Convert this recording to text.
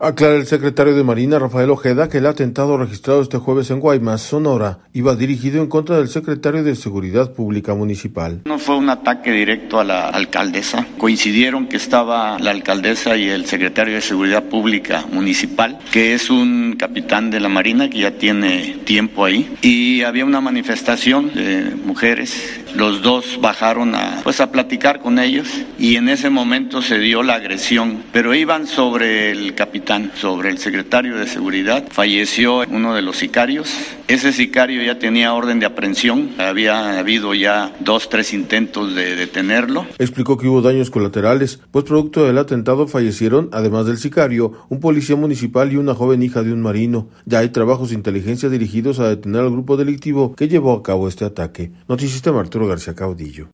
Aclara el secretario de Marina, Rafael Ojeda, que el atentado registrado este jueves en Guaymas, Sonora, iba dirigido en contra del secretario de Seguridad Pública Municipal. No fue un ataque directo a la alcaldesa. Coincidieron que estaba la alcaldesa y el secretario de Seguridad Pública Municipal, que es un capitán de la Marina que ya tiene tiempo ahí, y había una manifestación de mujeres. Los dos bajaron a platicar con ellos y en ese momento se dio la agresión, pero iban sobre el capitán, sobre el secretario de Seguridad. Falleció uno de los sicarios. Ese sicario ya tenía orden de aprehensión. Había habido ya 2-3 intentos de detenerlo. Explicó que hubo daños colaterales, pues producto del atentado fallecieron, además del sicario, un policía municipal y una joven hija de un marino. Ya hay trabajos de inteligencia dirigidos a detener al grupo delictivo que llevó a cabo este ataque. Noticieros Arturo García Caudillo.